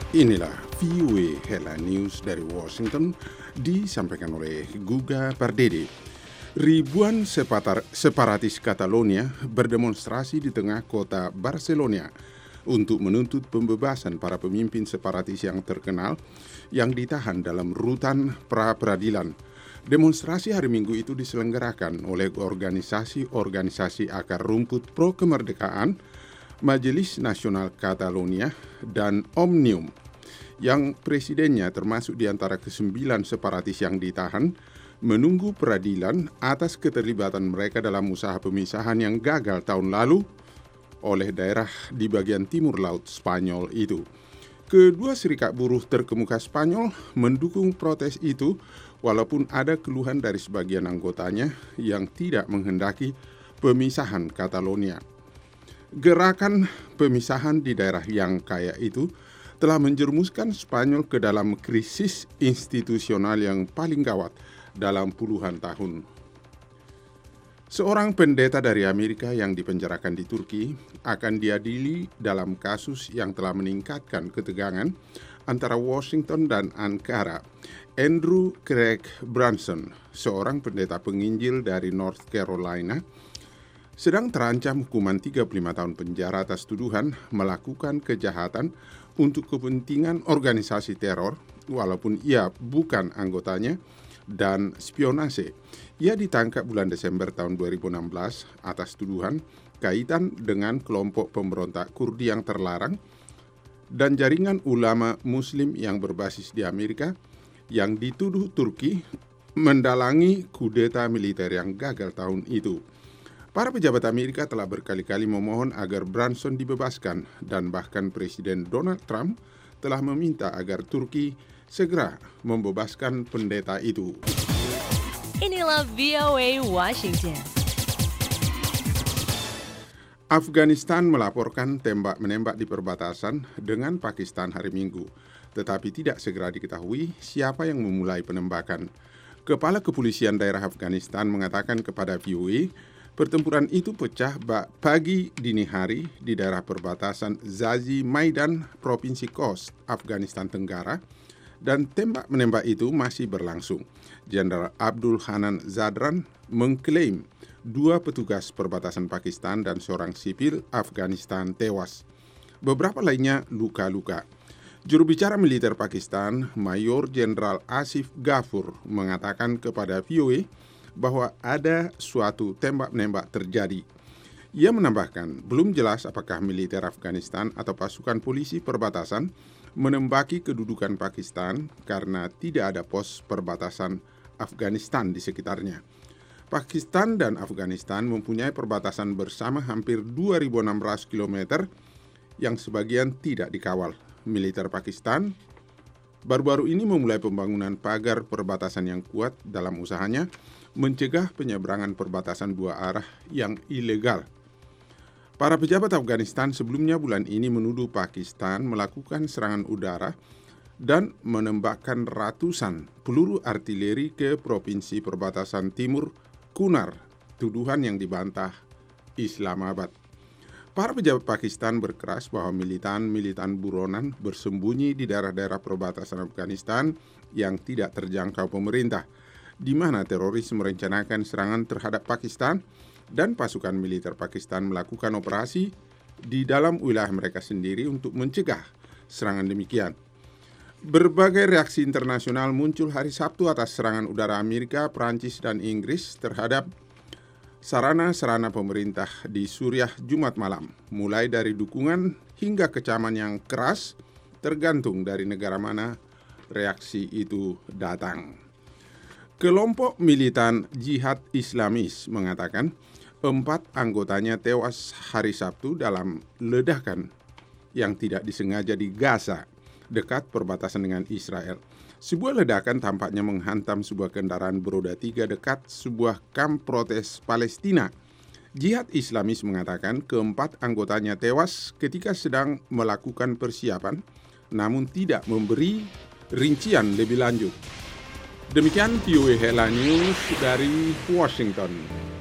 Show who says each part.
Speaker 1: Inilah VOA Headline News dari Washington disampaikan oleh Guga Pardede. Ribuan separatis Catalonia berdemonstrasi di tengah kota Barcelona untuk menuntut pembebasan para pemimpin separatis yang terkenal yang ditahan dalam rutan pra-peradilan. Demonstrasi hari Minggu itu diselenggarakan oleh organisasi-organisasi akar rumput pro kemerdekaan, Majelis Nasional Catalonia, dan Omnium, yang presidennya termasuk di antara ke-9 separatis yang ditahan, menunggu peradilan atas keterlibatan mereka dalam usaha pemisahan yang gagal tahun lalu oleh daerah di bagian timur laut Spanyol itu. Kedua serikat buruh terkemuka Spanyol mendukung protes itu, walaupun ada keluhan dari sebagian anggotanya yang tidak menghendaki pemisahan Catalonia. Gerakan pemisahan di daerah yang kaya itu telah menjerumuskan Spanyol ke dalam krisis institusional yang paling gawat dalam puluhan tahun. Seorang pendeta dari Amerika yang dipenjarakan di Turki akan diadili dalam kasus yang telah meningkatkan ketegangan antara Washington dan Ankara. Andrew Craig Brunson, seorang pendeta penginjil dari North Carolina, sedang terancam hukuman 35 tahun penjara atas tuduhan melakukan kejahatan untuk kepentingan organisasi teror, walaupun ia bukan anggotanya, dan spionase. Ia ditangkap bulan Desember tahun 2016 atas tuduhan kaitan dengan kelompok pemberontak Kurdi yang terlarang dan jaringan ulama Muslim yang berbasis di Amerika yang dituduh Turki mendalangi kudeta militer yang gagal tahun itu. Para pejabat Amerika telah berkali-kali memohon agar Brunson dibebaskan, dan bahkan Presiden Donald Trump telah meminta agar Turki segera membebaskan pendeta itu.
Speaker 2: Inilah VOA Washington.
Speaker 1: Afghanistan melaporkan tembak-menembak di perbatasan dengan Pakistan hari Minggu, tetapi tidak segera diketahui siapa yang memulai penembakan. Kepala Kepolisian Daerah Afghanistan mengatakan kepada VOA, pertempuran itu pecah pagi dini hari di daerah perbatasan Zazi Maidan, Provinsi Khost, Afghanistan Tenggara, dan tembak-menembak itu masih berlangsung. Jenderal Abdul Hanan Zadran mengklaim 2 petugas perbatasan Pakistan dan seorang sipil Afghanistan tewas. Beberapa lainnya luka-luka. Juru bicara militer Pakistan, Mayor Jenderal Asif Ghafur, mengatakan kepada VOA bahwa ada suatu tembak-menembak terjadi. Ia menambahkan, belum jelas apakah militer Afghanistan atau pasukan polisi perbatasan menembaki kedudukan Pakistan karena tidak ada pos perbatasan Afghanistan di sekitarnya. Pakistan dan Afghanistan mempunyai perbatasan bersama hampir 2.600 km yang sebagian tidak dikawal. Militer Pakistan baru-baru ini memulai pembangunan pagar perbatasan yang kuat dalam usahanya mencegah penyeberangan perbatasan 2 arah yang ilegal. Para pejabat Afghanistan sebelumnya bulan ini menuduh Pakistan melakukan serangan udara dan menembakkan ratusan peluru artileri ke provinsi perbatasan timur Kunar, tuduhan yang dibantah Islamabad. Para pejabat Pakistan berkeras bahwa militan buronan bersembunyi di daerah-daerah perbatasan Afghanistan yang tidak terjangkau pemerintah, di mana teroris merencanakan serangan terhadap Pakistan dan pasukan militer Pakistan melakukan operasi di dalam wilayah mereka sendiri untuk mencegah serangan demikian. Berbagai reaksi internasional muncul hari Sabtu atas serangan udara Amerika, Prancis, dan Inggris terhadap sarana-sarana pemerintah di Suriah Jumat malam, mulai dari dukungan hingga kecaman yang keras, tergantung dari negara mana reaksi itu datang. Kelompok militan jihad Islamis mengatakan 4 anggotanya tewas hari Sabtu dalam ledakan yang tidak disengaja di Gaza, dekat perbatasan dengan Israel. Sebuah ledakan tampaknya menghantam sebuah kendaraan beroda 3 dekat sebuah kamp protes Palestina. Jihad Islamis mengatakan 4 anggotanya tewas ketika sedang melakukan persiapan, namun tidak memberi rincian lebih lanjut. Demikian VOA Headline News dari Washington.